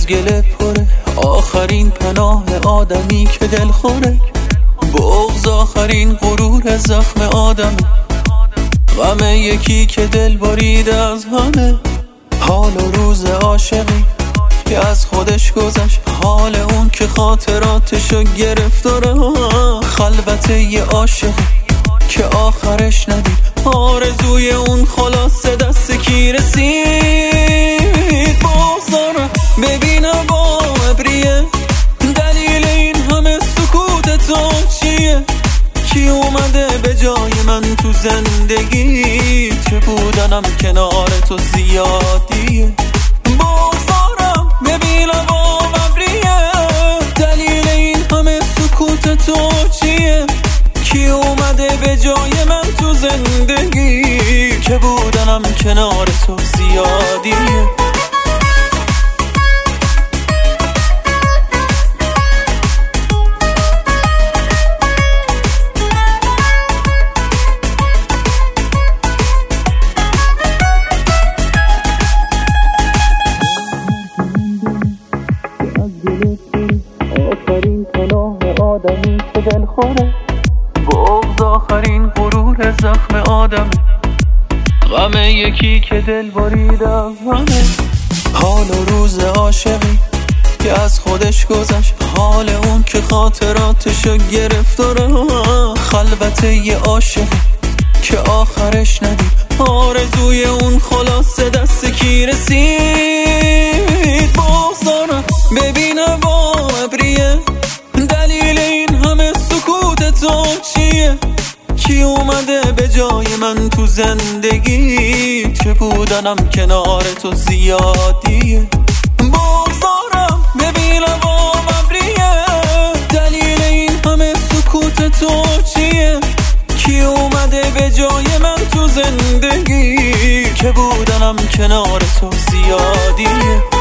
گله پره، آخرین پناه آدمی که دل خوره. بغض آخرین غرور زخم آدم، غم یکی که دل بریده از همه. حال و روز عاشقی که از خودش گذشت، حال اون که خاطراتشو گرفتاره. خلوت یه عاشقی که آخرش ندید، آرزوی اون خلاصه دست کی رسید. بازارم ببینم با ابریه، دلیل این همه سکوت تو چیه؟ کی اومده به جای من تو زندگی؟ چه بودنم کنار تو زیادیه. بازارم ببینم با ابریه، دلیل این همه سکوت تو چیه؟ کی اومده به جای من تو زندگی؟ که بودنم کنار تو زیادیه. آخرین پناه آدمی که دل خوره، بغض آخرین غرور زخم آدمه، غم یکی که دل بریده از همه. حال و روز عاشقی که از خودش گذشت، حال اون که خاطراتشو گرفتاره. خلوت یه عاشقی که آخرش ندید، آرزوی اون خلاصه دست کی رسید. بازارم ببینم با ابریه، دلیل این همه سکوت تو چیه؟ کی اومده به جای من تو زندگی؟ چه بودنم کنار تو زیادیه. بازارم ببینم با ابریه، دلیل این همه سکوت تو چیه؟ کی اومده به جای من تو زندگی؟ که بودنم کنار تو زیادیه.